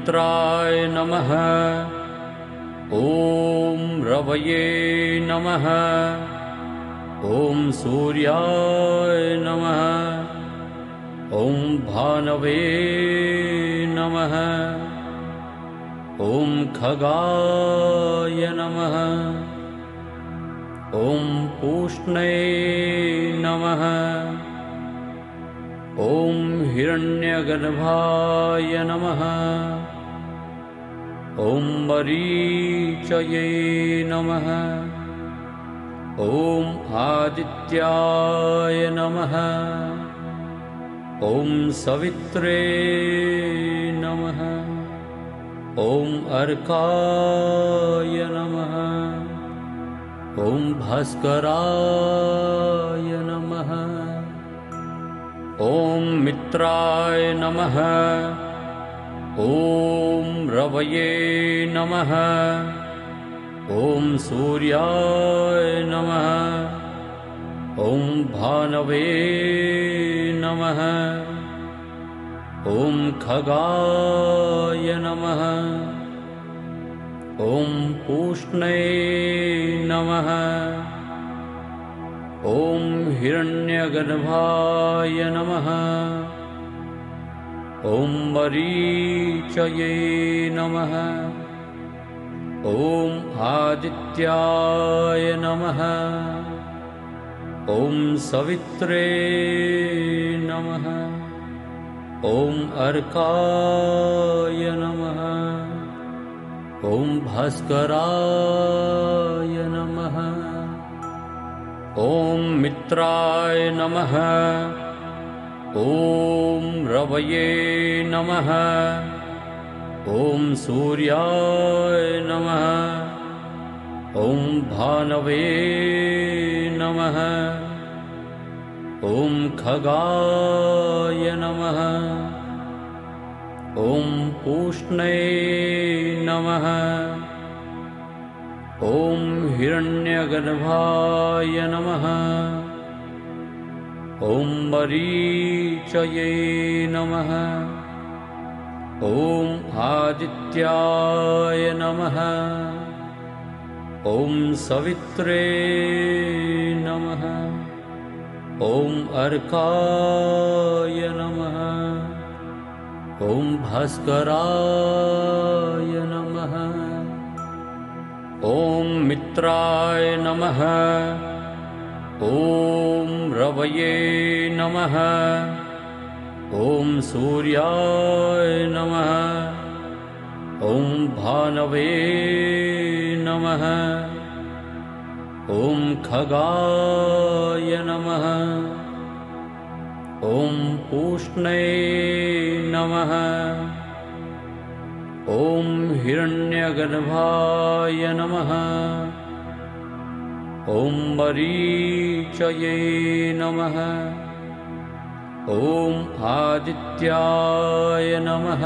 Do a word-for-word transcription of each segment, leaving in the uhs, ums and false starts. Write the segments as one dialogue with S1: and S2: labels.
S1: मित्राय नमः। ॐ रवये नमः। ॐ सूर्याय नमः। ॐ भानवे नमः। ॐ खगाय नमः। ॐ पूष्णे नमः। ॐ हिरण्यगर्भाय नमः। ॐ मरीचये नमः। ॐ आदित्याय नमः। ॐ सवित्रे नमः। ॐ अर्काय नमः। ॐ भास्कराय नमः। ॐ मित्राय नमः। ॐ रवये नमः। ॐ सूर्याय नमः। ॐ भानवे नमः। ॐ खगाय नमः। ॐ पूष्णे नमः। ॐ हिरण्यगर्भाय नमः। ॐ मरीचये नमः। ॐ आदित्याय नमः। ॐ सवित्रे नमः। ॐ अर्काय नमः। ॐ भास्कराय नमः। ॐ मित्राय नमः। ॐ रवये नमः। ॐ सूर्याय नमः। ॐ भानवे नमः। ॐ खगाय नमः। ॐ पूष्णे नमः। ॐ हिरण्यगर्भाय नमः। ॐ मरीचये नमः। ॐ आदित्याय नमः। ॐ सवित्रे नमः। ॐ अर्काय नमः। ॐ भास्कराय नमः। ॐ मित्राय नमः। ॐ रवये नमः। ॐ सूर्याय नमः। ॐ भानवे नमः। ॐ खगाय नमः। ॐ पूष्णे नमः। ॐ हिरण्यगर्भाय नमः। ॐ मरीचये नमः। ॐ आदित्याय नमः।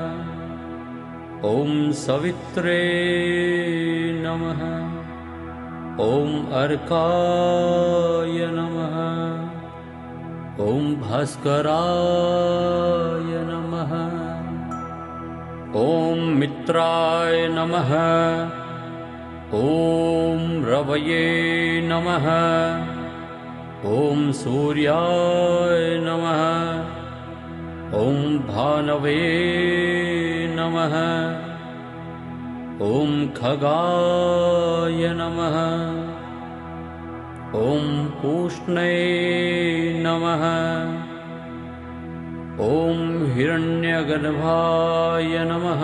S1: ॐ सवित्रे नमः। ॐ अर्काय नमः। ॐ भास्कराय नमः। ॐ मित्राय नमः। ॐ रवये नमः। ॐ सूर्याय नमः। ॐ भानवे नमः। ॐ खगाय नमः। ॐ पूष्णे नमः। ॐ हिरण्यगर्भाय नमः।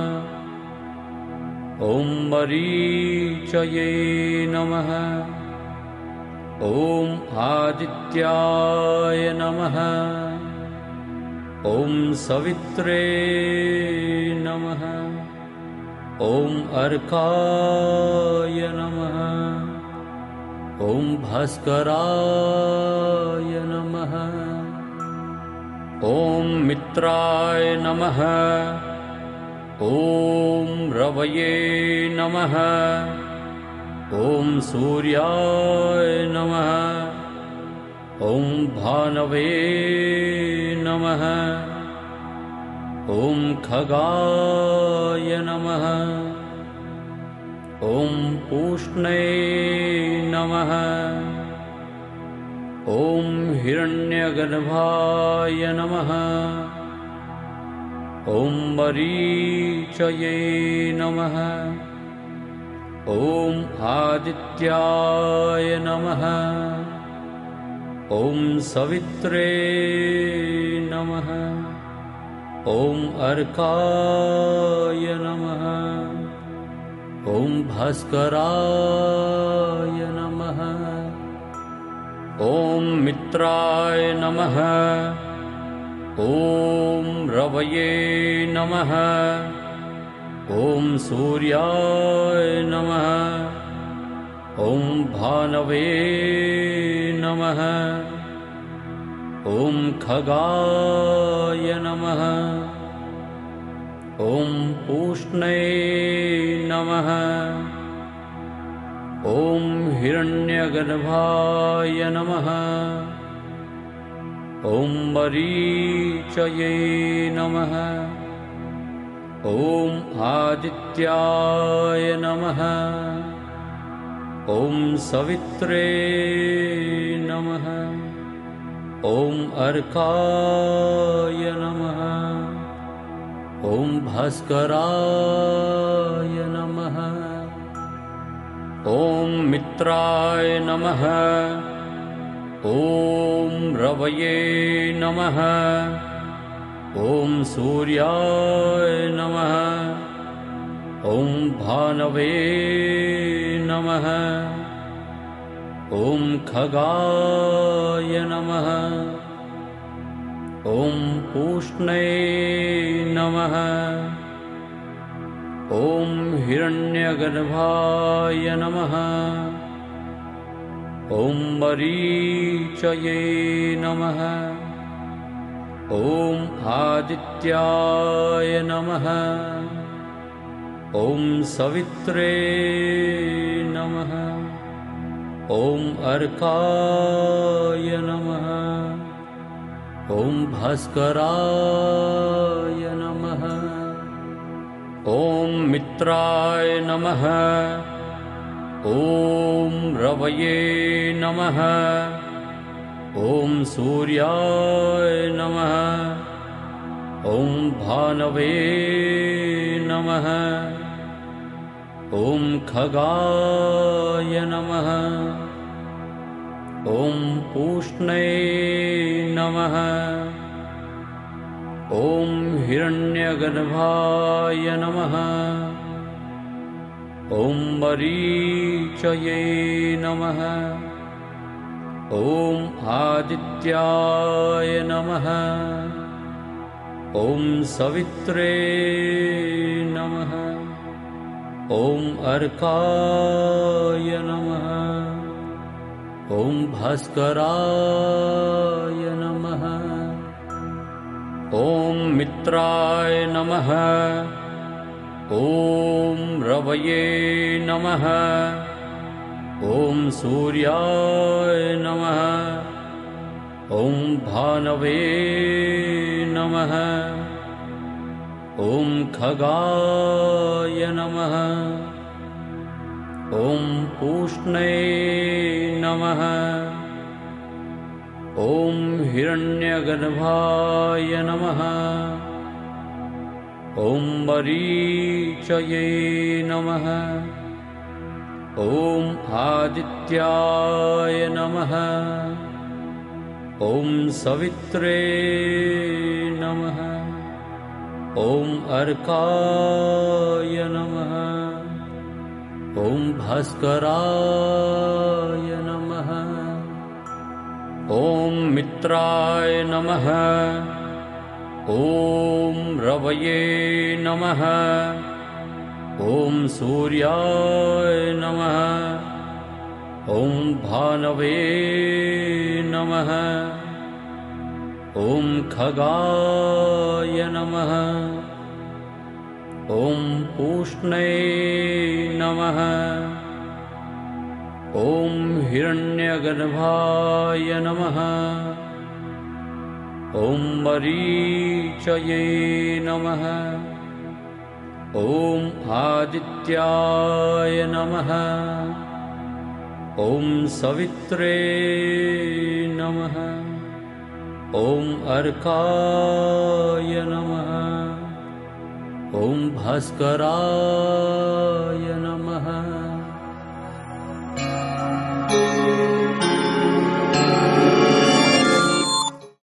S1: ॐ मरीचये नमः। ॐ आदित्याय नमः। ॐ सवित्रे नमः। ॐ अर्काय नमः। ॐ भास्कराय नमः। ॐ मित्राय नमः। ॐ रवये नमः। ॐ सूर्याय नमः। ॐ भानवे नमः। ॐ खगाय नमः। ॐ पूष्णे नमः। ॐ हिरण्यगर्भाय नमः। ॐ मरीचये नमः। ॐ आदित्याय नमः। ॐ सवित्रे नमः। ॐ अर्काय नमः। ॐ भास्कराय नमः। ॐ मित्राय नमः। ॐ रवये नमः। ॐ सूर्याय नमः। ॐ भानवे नमः। ॐ खगाय नमः। ॐ पूष्णे नमः। ॐ हिरण्यगर्भाय नमः। ॐ मरीचये नमः। ॐ आदित्याय नमः। ॐ सवित्रे नमः। ॐ अर्काय नमः। ॐ भास्कराय नमः। ॐ मित्राय नमः। ॐ रवये नमः। ॐ सूर्याय नमः। ॐ भानवे नमः। ॐ खगाय नमः। ॐ पूष्णे नमः। ॐ हिरण्यगर्भाय नमः। ॐ मरीचये नमः। ॐ आदित्याय नमः। ॐ सवित्रे नमः। ॐ अर्काय नमः। ॐ भास्कराय नमः। ॐ मित्राय नमः। ॐ रवये नमः। ॐ सूर्याय नमः। ॐ भानवे नमः। ॐ खगाय नमः। ॐ पूष्णे नमः। ॐ हिरण्यगर्भाय नमः। ॐ मरीचये नमः। ॐ आदित्याय नमः। ॐ सवित्रे नमः। ॐ अर्काय नमः। ॐ भास्कराय नमः। ॐ मित्राय नमः। ॐ रवये नमः। ॐ सूर्याय नमः। ॐ भानवे नमः। ॐ खगाय नमः। ॐ पूष्णे नमः। ॐ हिरण्यगर्भाय नमः। ॐ मरीचये नमः। ॐ आदित्याय नमः। ॐ सवित्रे नमः। ॐ अर्काय नमः। ॐ भास्कराय नमः। ॐ मित्राय नमः। ॐ रवये नमः। ॐ सूर्याय नमः। ॐ भानवे नमः। ॐ खगाय नमः। ॐ पूष्णे नमः। ॐ हिरण्यगर्भाय नमः। ॐ मरीचये नमः। ॐ आदित्याय नमः। ॐ सवित्रे नमः। ॐ अर्काय नमः। ॐ भास्कराय नमः।